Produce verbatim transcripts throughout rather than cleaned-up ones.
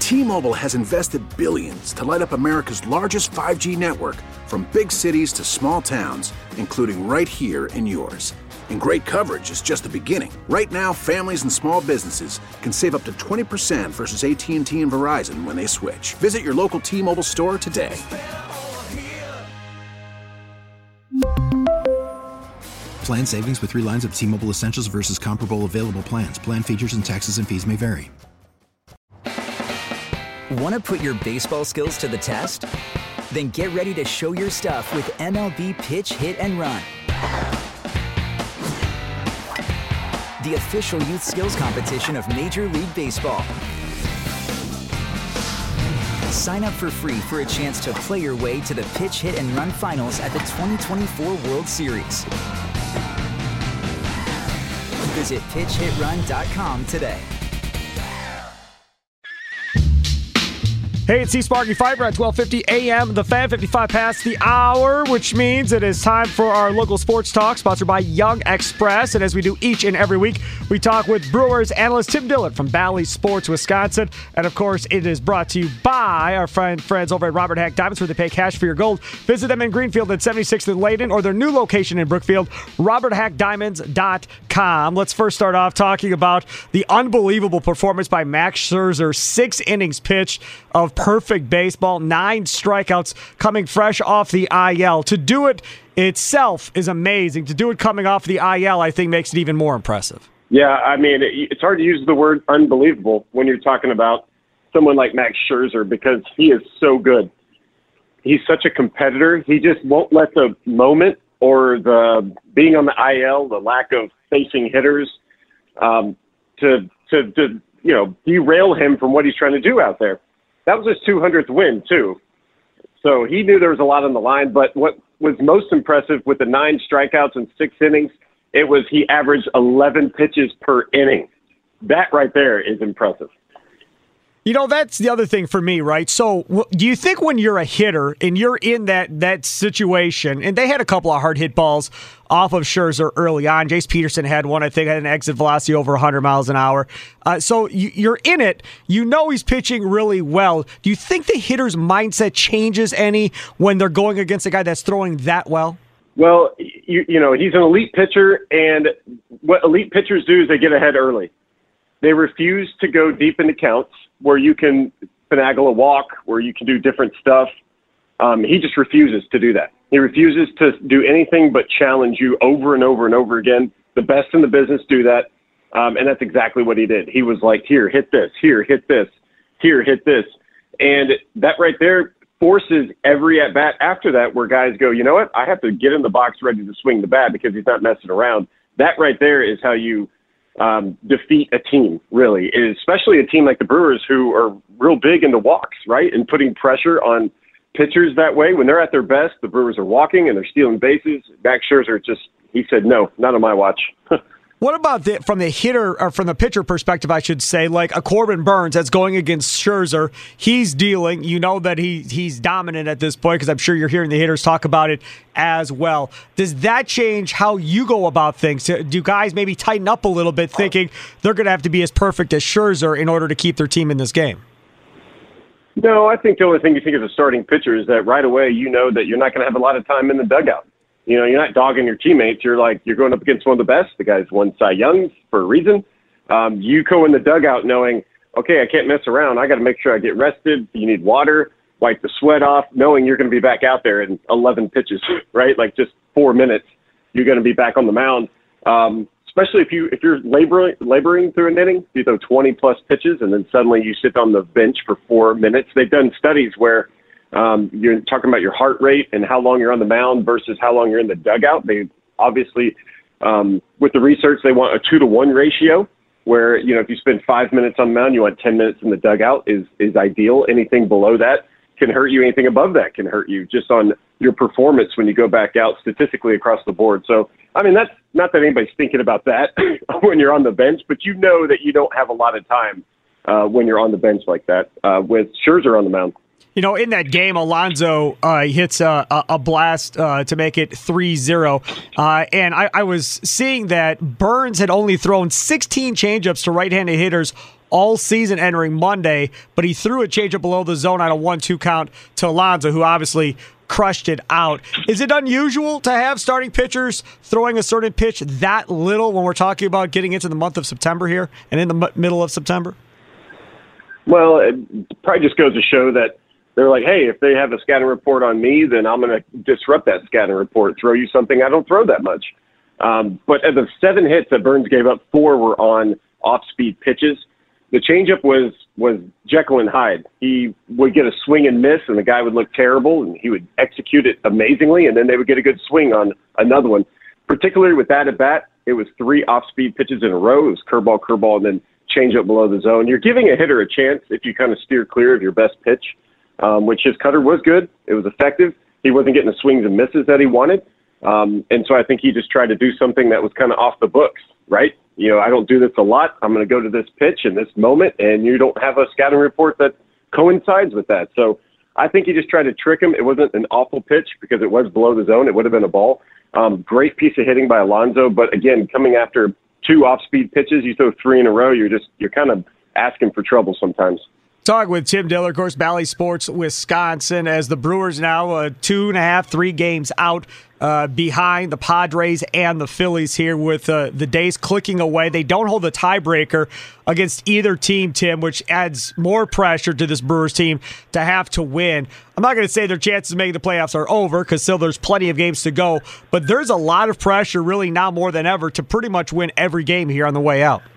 T-Mobile has invested billions to light up America's largest five G network, from big cities to small towns, including right here in yours. And great coverage is just the beginning. Right now, families and small businesses can save up to twenty percent versus A T and T and Verizon when they switch. Visit your local T-Mobile store today. Plan savings with three lines of T-Mobile Essentials versus comparable available plans. Plan features and taxes and fees may vary. Want to put your baseball skills to the test? Then get ready to show your stuff with M L B Pitch, Hit, and Run. The official youth skills competition of Major League Baseball. Sign up for free for a chance to play your way to the Pitch, Hit, and Run finals at the twenty twenty-four World Series. Visit pitch hit run dot com today. Hey, it's C-Sparky Fiber at twelve fifty a.m. The Fan, fifty-five past the hour, which means it is time for our local sports talk, sponsored by Young Express. And as we do each and every week, we talk with Brewers analyst Tim Dillard from Bally Sports, Wisconsin. And, of course, it is brought to you by our friend, friends over at Robert Hack Diamonds, where they pay cash for your gold. Visit them in Greenfield at seventy-sixth and Layden, or their new location in Brookfield, robert hack diamonds dot com. Let's first start off talking about the unbelievable performance by Max Scherzer. Six innings pitched of perfect baseball, nine strikeouts coming fresh off the I L. To do it itself is amazing. To do it coming off the I L, I think, makes it even more impressive. Yeah, I mean, it's hard to use the word unbelievable when you're talking about someone like Max Scherzer, because he is so good. He's such a competitor. He just won't let the moment or the being on the I L, the lack of facing hitters, um, to, to, to, you know, derail him from what he's trying to do out there. That was his two hundredth win, too. So he knew there was a lot on the line. But what was most impressive with the nine strikeouts and six innings, it was he averaged eleven pitches per inning. That right there is impressive. You know, that's the other thing for me, right? So w- do you think when you're a hitter and you're in that that situation, and they had a couple of hard hit balls off of Scherzer early on. Jace Peterson had one, I think, had an exit velocity over one hundred miles an hour. Uh, so you, you're in it. You know he's pitching really well. Do you think the hitter's mindset changes any when they're going against a guy that's throwing that well? Well, you, you know, he's an elite pitcher, and what elite pitchers do is they get ahead early. They refuse to go deep into counts where you can finagle a walk, where you can do different stuff. Um, he just refuses to do that. He refuses to do anything but challenge you over and over and over again. The best in the business do that, um, and that's exactly what he did. He was like, here, hit this, here, hit this, here, hit this. And that right there forces every at-bat after that where guys go, you know what, I have to get in the box ready to swing the bat because he's not messing around. That right there is how you um, defeat a team, really, especially a team like the Brewers who are real big into walks, right, and putting pressure on pitchers that way. When they're at their best, the Brewers are walking and they're stealing bases. Max Scherzer just, he said, no, not on my watch. What about the, from the hitter, or from the pitcher perspective, I should say, like a Corbin Burns that's going against Scherzer? He's dealing. You know that he he's dominant at this point because I'm sure you're hearing the hitters talk about it as well. Does that change how you go about things? Do guys maybe tighten up a little bit, thinking they're going to have to be as perfect as Scherzer in order to keep their team in this game? No, I think the only thing you think as a starting pitcher is that right away you know that you're not going to have a lot of time in the dugout. You know, you're not dogging your teammates. You're like, you're going up against one of the best. The guy's won Cy Youngs for a reason. Um, you go in the dugout knowing, okay, I can't mess around. I got to make sure I get rested. You need water, wipe the sweat off, knowing you're going to be back out there in eleven pitches, right? Like just four minutes, you're going to be back on the mound. Um, especially if, you, if you're laboring, laboring through an inning, you throw twenty plus pitches and then suddenly you sit on the bench for four minutes. They've done studies where Um, you're talking about your heart rate and how long you're on the mound versus how long you're in the dugout. They obviously, um, with the research, they want a two to one ratio where, you know, if you spend five minutes on the mound, you want ten minutes in the dugout is, is ideal. Anything below that can hurt you. Anything above that can hurt you just on your performance when you go back out statistically across the board. So, I mean, that's not that anybody's thinking about that when you're on the bench, but you know that you don't have a lot of time uh, when you're on the bench like that uh, with Scherzer on the mound. You know, in that game, Alonso uh, hits a, a blast uh, to make it three zero. Uh, and I, I was seeing that Burns had only thrown sixteen changeups to right-handed hitters all season entering Monday, but he threw a changeup below the zone on a one two count to Alonso, who obviously crushed it out. Is it unusual to have starting pitchers throwing a certain pitch that little when we're talking about getting into the month of September here and in the m- middle of September? Well, it probably just goes to show that they're like, hey, if they have a scouting report on me, then I'm going to disrupt that scouting report, throw you something I don't throw that much. Um, but of the seven hits that Burnes gave up, four were on off-speed pitches. The changeup was was Jekyll and Hyde. He would get a swing and miss, and the guy would look terrible, and he would execute it amazingly, and then they would get a good swing on another one. Particularly with that at bat, it was three off-speed pitches in a row. It was curveball, curveball, and then changeup below the zone. You're giving a hitter a chance if you kind of steer clear of your best pitch, um, which his cutter was good. It was effective. He wasn't getting the swings and misses that he wanted. Um, and so I think he just tried to do something that was kind of off the books, right? You know, I don't do this a lot. I'm going to go to this pitch in this moment, and you don't have a scouting report that coincides with that. So I think he just tried to trick him. It wasn't an awful pitch because it was below the zone. It would have been a ball. Um, great piece of hitting by Alonso. But again, coming after two off-speed pitches, you throw three in a row, you're just, you're kind of asking for trouble sometimes. Talk with Tim Diller, of course, Bally Sports, Wisconsin, as the Brewers now uh, two and a half, three games out uh, behind the Padres and the Phillies here with uh, the days clicking away. They don't hold the tiebreaker against either team, Tim, which adds more pressure to this Brewers team to have to win. I'm not going to say their chances of making the playoffs are over because still there's plenty of games to go, but there's a lot of pressure really now more than ever to pretty much win every game here on the way out.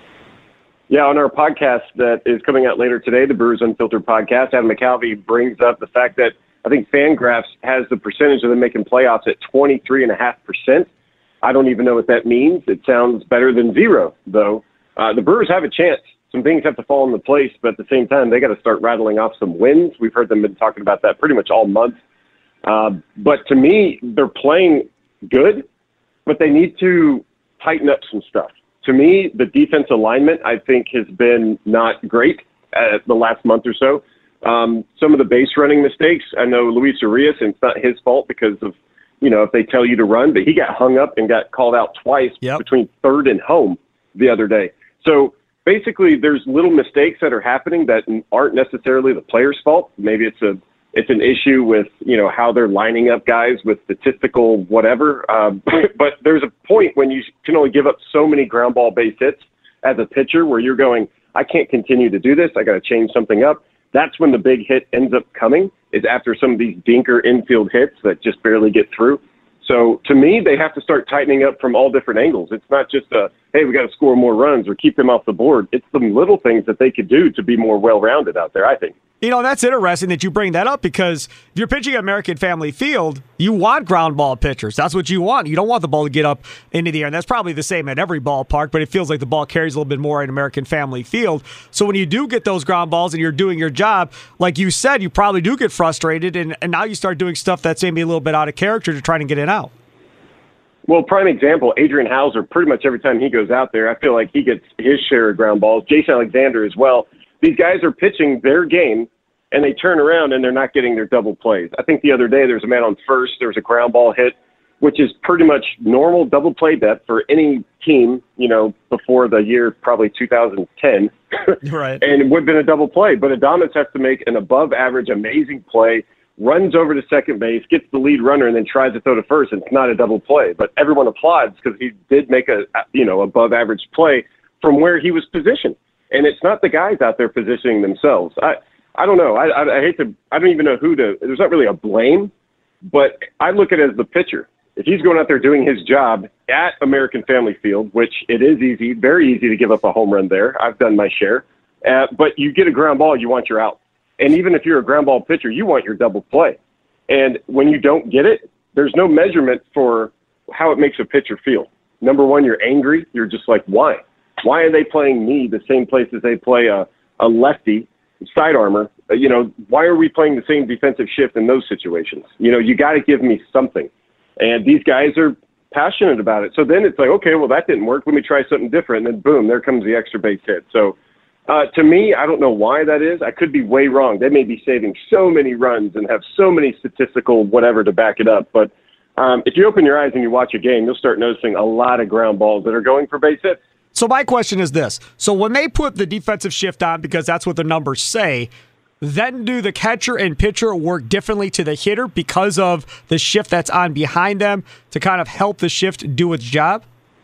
Yeah, on our podcast that is coming out later today, the Brewers Unfiltered podcast, Adam McCalvy brings up the fact that I think Fangraphs has the percentage of them making playoffs at twenty-three point five percent. I don't even know what that means. It sounds better than zero, though. Uh, the Brewers have a chance. Some things have to fall into place, but at the same time, they got to start rattling off some wins. We've heard them been talking about that pretty much all month. Uh, but to me, they're playing good, but they need to tighten up some stuff. To me, the defense alignment, I think, has been not great uh, the last month or so. Um, some of the base running mistakes, I know Luis Urias, and it's not his fault because of, you know, if they tell you to run, but he got hung up and got called out twice yep. between third and home the other day. So basically there's little mistakes that are happening that aren't necessarily the player's fault. Maybe it's a it's an issue with, you know, how they're lining up guys with statistical whatever. Um, but there's a point when you can only give up so many ground ball base hits as a pitcher where you're going, I can't continue to do this. I got to change something up. That's when the big hit ends up coming, is after some of these dinker infield hits that just barely get through. So to me, they have to start tightening up from all different angles. It's not just a, hey, we got to score more runs or keep them off the board. It's the little things that they could do to be more well-rounded out there, I think. You know, that's interesting that you bring that up because if you're pitching at American Family Field, you want ground ball pitchers. That's what you want. You don't want the ball to get up into the air. And that's probably the same at every ballpark, but it feels like the ball carries a little bit more at American Family Field. So when you do get those ground balls and you're doing your job, like you said, you probably do get frustrated, and, and now you start doing stuff that's maybe a little bit out of character to try to get it out. Well, prime example, Adrian Hauser, pretty much every time he goes out there, I feel like he gets his share of ground balls. Jason Alexander as well. These guys are pitching their game, and they turn around and they're not getting their double plays. I think the other day there was a man on first, there was a ground ball hit, which is pretty much normal double play depth for any team, you know, before the year probably two thousand ten. Right. And it would have been a double play, but Adames has to make an above average, amazing play, runs over to second base, gets the lead runner, and then tries to throw to first, and it's not a double play. But everyone applauds because he did make a, you know, above average play from where he was positioned. And it's not the guys out there positioning themselves. I, I don't know. I, I, I hate to, I don't even know who to, there's not really a blame, but I look at it as the pitcher. If he's going out there doing his job at American Family Field, which it is easy, very easy to give up a home run there. I've done my share. Uh, but you get a ground ball, you want your out. And even if you're a ground ball pitcher, you want your double play. And when you don't get it, there's no measurement for how it makes a pitcher feel. Number one, you're angry. You're just like, why? Why are they playing me the same place as they play a, a lefty side armor? Uh, you know, why are we playing the same defensive shift in those situations? You know, you got to give me something. And these guys are passionate about it. So then it's like, okay, well, that didn't work. Let me try something different. And then, boom, there comes the extra base hit. So uh, to me, I don't know why that is. I could be way wrong. They may be saving so many runs and have so many statistical whatever to back it up. But um, if you open your eyes and you watch a game, you'll start noticing a lot of ground balls that are going for base hits. So my question is this. So when they put the defensive shift on, because that's what the numbers say, then do the catcher and pitcher work differently to the hitter because of the shift that's on behind them to kind of help the shift do its job?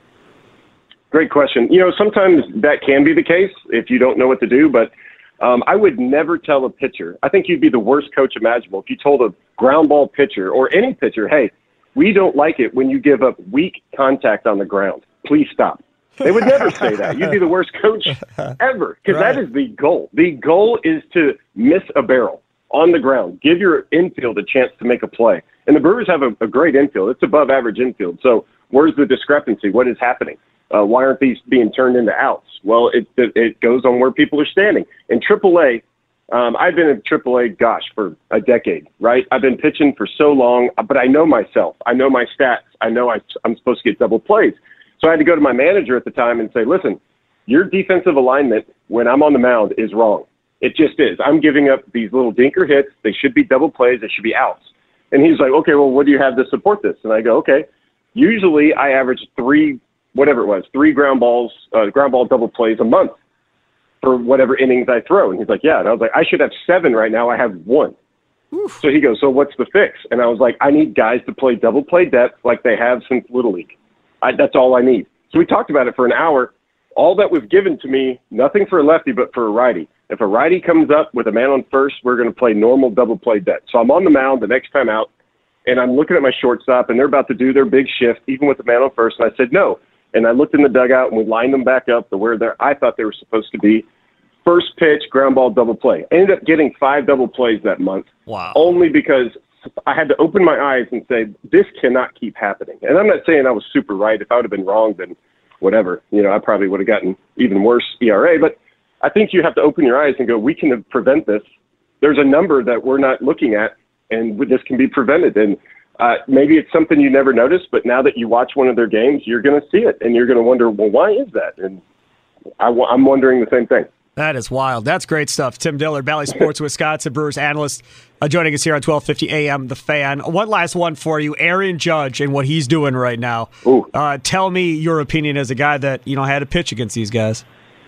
Great question. You know, sometimes that can be the case if you don't know what to do, but um, I would never tell a pitcher. I think you'd be the worst coach imaginable if you told a ground ball pitcher or any pitcher, hey, we don't like it when you give up weak contact on the ground. Please stop. They would never say that. You'd be the worst coach ever, because right. that is the goal. The goal is to miss a barrel on the ground. Give your infield a chance to make a play. And the Brewers have a, a great infield. It's above average infield. So where's the discrepancy? What is happening? Uh, why aren't these being turned into outs? Well, it, it, it goes on where people are standing. In triple A, um, I've been in triple A, gosh, for a decade, right? I've been pitching for so long, but I know myself. I know my stats. I know I, I'm supposed to get double plays. So I had to go to my manager at the time and say, listen, your defensive alignment when I'm on the mound is wrong. It just is. I'm giving up these little dinker hits. They should be double plays. They should be outs. And he's like, okay, well, what do you have to support this? And I go, okay, usually I average three, whatever it was, three ground balls, uh, ground ball double plays a month for whatever innings I throw. And he's like, yeah. And I was like, I should have seven right now. I have one. Oof. So he goes, so what's the fix? And I was like, I need guys to play double play depth like they have since Little League. I, that's all I need. So we talked about it for an hour. All that was given to me, nothing for a lefty, but for a righty. If a righty comes up with a man on first, we're going to play normal double play depth. So I'm on the mound the next time out, and I'm looking at my shortstop, and they're about to do their big shift, even with the man on first. And I said, no. And I looked in the dugout, and we lined them back up to where they're, I thought they were supposed to be. First pitch, ground ball, double play. I ended up getting five double plays that month. Wow. Only because I had to open my eyes and say, this cannot keep happening. And I'm not saying I was super right. If I would have been wrong, then whatever. You know, I probably would have gotten even worse E R A. But I think you have to open your eyes and go, we can prevent this. There's a number that we're not looking at, and this can be prevented. And uh, maybe it's something you never noticed, but now that you watch one of their games, you're going to see it, and you're going to wonder, well, why is that? And I, I'm wondering the same thing. That is wild. That's great stuff. Tim Dillard, Bally Sports Wisconsin Brewers analyst, uh, joining us here on twelve fifty A M The Fan. One last one for you, Aaron Judge and what he's doing right now. Uh, tell me your opinion as a guy that you know had to pitch against these guys.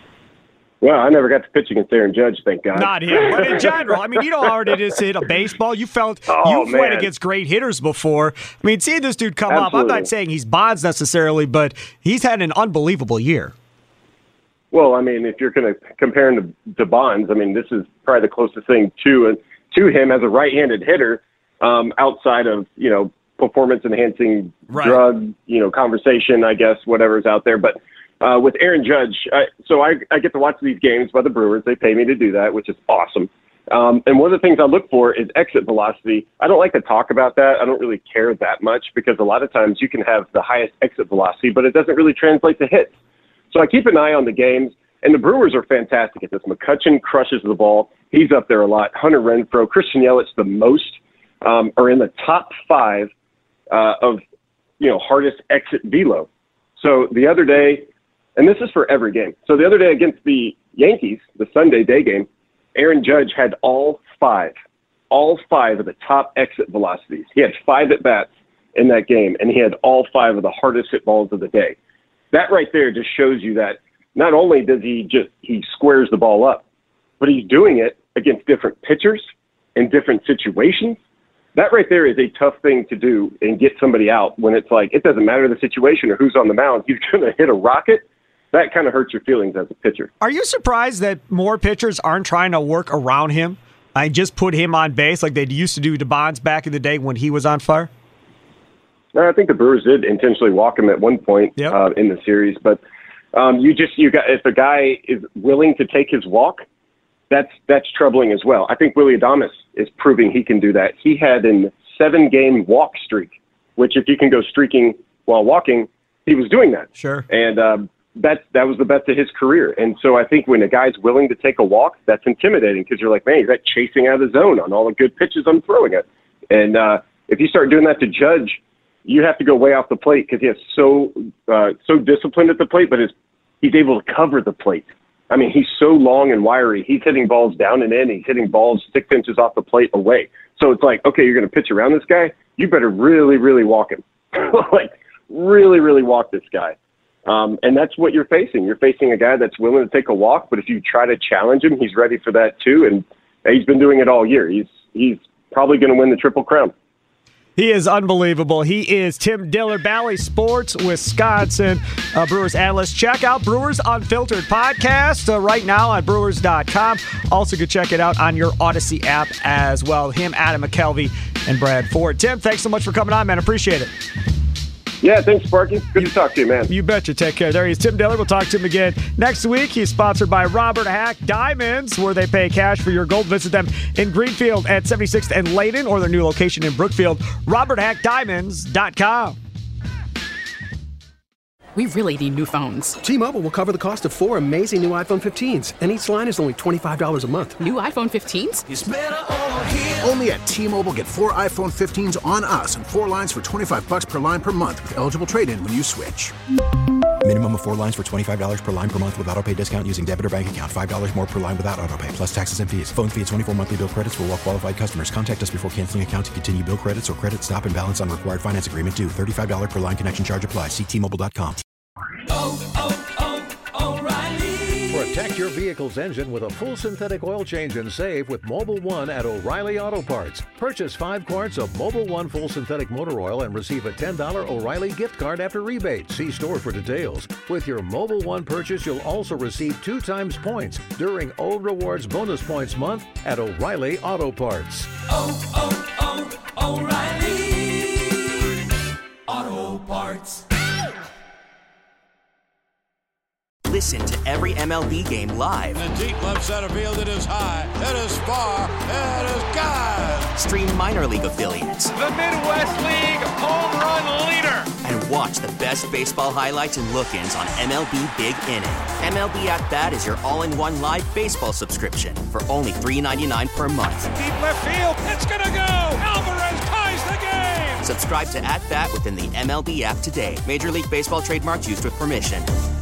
Well, I never got to pitch against Aaron Judge, thank God. Not him, but in general. I mean, you know how hard it is to hit a baseball. You felt oh, you've man. went against great hitters before. I mean, seeing this dude come Absolutely. up, I'm not saying he's Bonds necessarily, but he's had an unbelievable year. Well, I mean, if you're going to compare him to, to Bonds, I mean, this is probably the closest thing to uh, to him as a right-handed hitter, um, outside of, you know, performance-enhancing right. drug, you know, conversation, I guess, whatever's out there. But uh, with Aaron Judge, I, so I, I get to watch these games by the Brewers. They pay me to do that, which is awesome. Um, and one of the things I look for is exit velocity. I don't like to talk about that. I don't really care that much because a lot of times you can have the highest exit velocity, but it doesn't really translate to hits. So I keep an eye on the games, and the Brewers are fantastic at this. McCutchen crushes the ball. He's up there a lot. Hunter Renfroe, Christian Yelich the most, um, are in the top five uh, of, you know, hardest exit velo. So the other day, and this is for every game. So the other day against the Yankees, the Sunday day game, Aaron Judge had all five, all five of the top exit velocities. He had five at-bats in that game, and he had all five of the hardest hit balls of the day. That right there just shows you that not only does he just, he squares the ball up, but he's doing it against different pitchers in different situations. That right there is a tough thing to do and get somebody out when it's like, it doesn't matter the situation or who's on the mound. He's going to hit a rocket. That kind of hurts your feelings as a pitcher. Are you surprised that more pitchers aren't trying to work around him and just put him on base like they used to do to Bonds back in the day when he was on fire? I think the Brewers did intentionally walk him at one point yep. uh, in the series, but um, you just you got if a guy is willing to take his walk, that's that's troubling as well. I think Willy Adames is proving he can do that. He had a seven-game walk streak, which if you can go streaking while walking, he was doing that. Sure, and um, that that was the best of his career. And so I think when a guy's willing to take a walk, that's intimidating because you're like, man, he's like chasing out of the zone on all the good pitches I'm throwing it. And uh, if you start doing that to Judge, you have to go way off the plate because he is so uh, so disciplined at the plate, but his, he's able to cover the plate. I mean, he's so long and wiry. He's hitting balls down and in. He's hitting balls six inches off the plate away. So it's like, okay, you're going to pitch around this guy. You better really, really walk him. Like, really, really walk this guy. Um, and that's what you're facing. You're facing a guy that's willing to take a walk, but if you try to challenge him, he's ready for that too. And he's been doing it all year. He's he's probably going to win the Triple Crown. He is unbelievable. He is Tim Dillard, Bally Sports, Wisconsin, uh, Brewers analyst. Check out Brewers Unfiltered podcast uh, right now on brewers dot com. Also, could check it out on your Odyssey app as well. Him, Adam McKelvey, and Brad Ford. Tim, thanks so much for coming on, man. Appreciate it. Yeah, thanks, Sparky. Good you, to talk to you, man. You betcha. Take care. There he is, Tim Dillard. We'll talk to him again next week. He's sponsored by Robert Hack Diamonds, where they pay cash for your gold. Visit them in Greenfield at seventy-sixth and Layden, or their new location in Brookfield, robert hack diamonds dot com. We really need new phones. T-Mobile will cover the cost of four amazing new iPhone fifteens, and each line is only twenty-five dollars a month. New iPhone fifteens? It's better over here. Only at T-Mobile, get four iPhone fifteens on us and four lines for twenty-five dollars per line per month with eligible trade-in when you switch. Minimum of four lines for twenty-five dollars per line per month with autopay discount using debit or bank account. five dollars more per line without autopay, plus taxes and fees. Phone fee at twenty-four monthly bill credits for well-qualified customers. Contact us before canceling account to continue bill credits or credit stop and balance on required finance agreement due. thirty-five dollars per line connection charge applies. See T Mobile dot com. Oh, oh, oh, O'Reilly. Protect your vehicle's engine with a full synthetic oil change and save with Mobil one at O'Reilly Auto Parts. Purchase five quarts of Mobil one full synthetic motor oil and receive a ten dollars O'Reilly gift card after rebate. See store for details. With your Mobil one purchase, you'll also receive two times points during O Rewards Bonus Points Month at O'Reilly Auto Parts. Oh, oh, oh, O'Reilly Auto Parts. Listen to every M L B game live. In the deep left center field, it is high, it is far, it is gone. Stream minor league affiliates. The Midwest League home run leader. And watch the best baseball highlights and look-ins on M L B Big Inning. M L B At Bat is your all-in-one live baseball subscription for only three ninety-nine per month. Deep left field, it's gonna go. Alvarez ties the game. Subscribe to At Bat within the M L B app today. Major League Baseball trademarks used with permission.